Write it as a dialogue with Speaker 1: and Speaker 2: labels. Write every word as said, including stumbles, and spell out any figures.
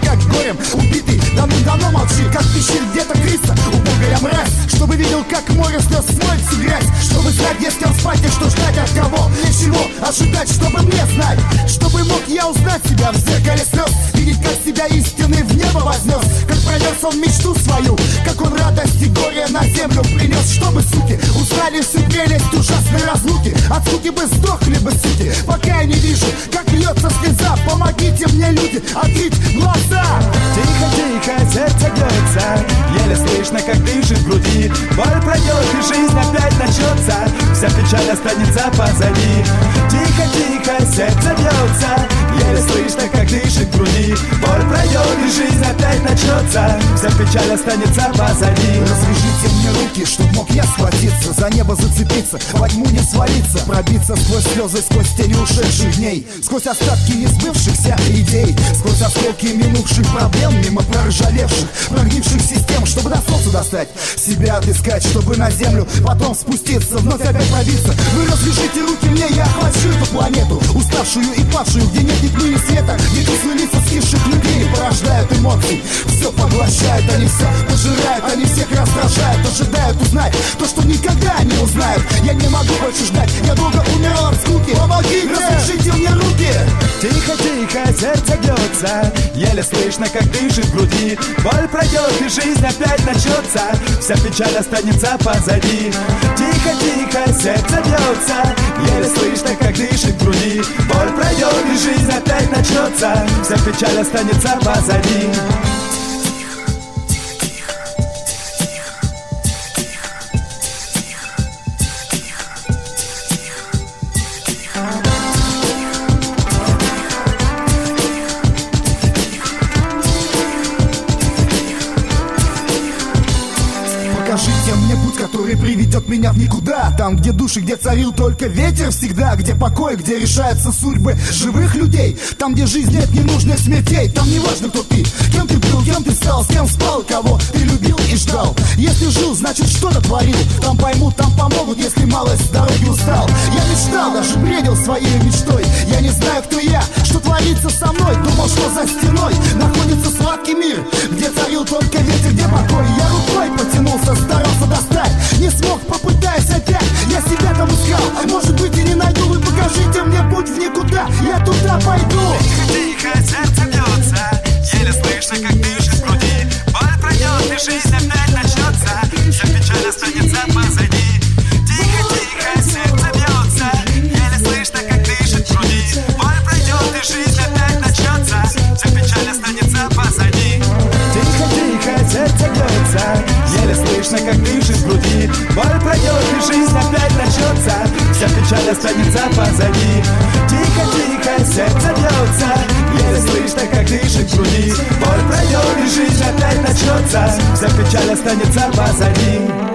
Speaker 1: как горем убитый. Давным-давно молчи, как пищит где-то крыса, убогая мразь. Чтобы видел, как море слез смоет всю грязь. Чтобы знать, где с кем спать и что ждать от кого. Для чего ожидать, чтобы мне знать. Чтобы мог я узнать себя в зеркале слез. Видеть, как себя истинный в небо вознес. Как пронес он мечту свою, как он радость и горе на землю принес. Чтобы, суки, узнали всю прелесть ужасной разлуки. От скуки бы сдохли бы, суки, пока я не вижу, как льется слеза. Помогите мне, люди, открыть глаза.
Speaker 2: Тихо, тихо, сердце бьется, еле слышно, как дышит в груди. Боль пройдет и жизнь опять начнется, вся печаль останется позади. Тихо, тихо, сердце бьется, еле слышно, как дышит в груди. Боль пройдет и жизнь опять начнется, вся печаль останется позади.
Speaker 1: Развяжите мне руки, чтоб мог я схватиться, за небо зацепиться, во тьму не свалиться, пробиться сквозь слезы, сквозь тени ушедших дней, сквозь остатки несбывшихся идей, сквозь осколки минувших проблем, мимо проржавевших, прогнивших систем, чтобы до солнца достать, себя отыскать, чтобы на землю потом спуститься, вновь опять пробиться. Вы развяжите руки мне, я охвачу эту планету, уставшую и павшую, где нет ни тьмы, ни света, где кислые лица скисших людей порождают эмоций. Все поглощают, они все пожирают, они всех раздражают, ожидают узнать то, что никогда не узнают. Я не могу больше ждать, я долго умирал от скуки. Помогите, развяжите мне руки.
Speaker 2: Тихо, тихо, сердце бьется, еле слышно, как дышит в груди. Боль пройдет и жизнь опять начнется, вся печаль останется позади. Тихо, тихо, сердце бьется, еле слышно, как дышит в груди. Боль пройдет и жизнь опять начнется, вся печаль останется позади.
Speaker 1: Покажите мне путь, который приведет меня в никуда. Там, где души, где царил только ветер всегда. Где покой, где решаются судьбы живых людей. Там, где жизнь нет ненужных смертей. Там не важно, кто ты, кем ты был, кем ты стал, с кем спал, кого ты любил и ждал. Если жил, значит что-то творил. Там поймут, там помогут, если малость с дороги устал. Я мечтал, даже бредил своей мечтой. Я не знаю, кто я, что творится со мной. Думал, что за стеной находится сладкий мир, где царил только ветер, где покой. Я рукой потянулся, старался достать, не смог, попытаясь опять. Я себя там искал, а может быть и не найду. Вы покажите мне путь в никуда, я туда пойду.
Speaker 2: Тихо, тихо, сердце бьется, еле слышно, как дышит в груди. Боль пройдет и жизнь опять начнется, вся печаль останется позади. Тихо, тихо, сердце бьется, еле слышно, как дышит в груди. Боль пройдет и жизнь опять начнется, вся печаль останется позади. Тихо, тихо, сердце бьется, еле слышно, как дышит в груди. Боль пройдет и жизнь опять начнется, вся печаль останется позади. Тихо, тихо, сердце бьется, еле слышно, как дышит в груди. Боль пройдет и жизнь опять начнется, вся печаль останется позади.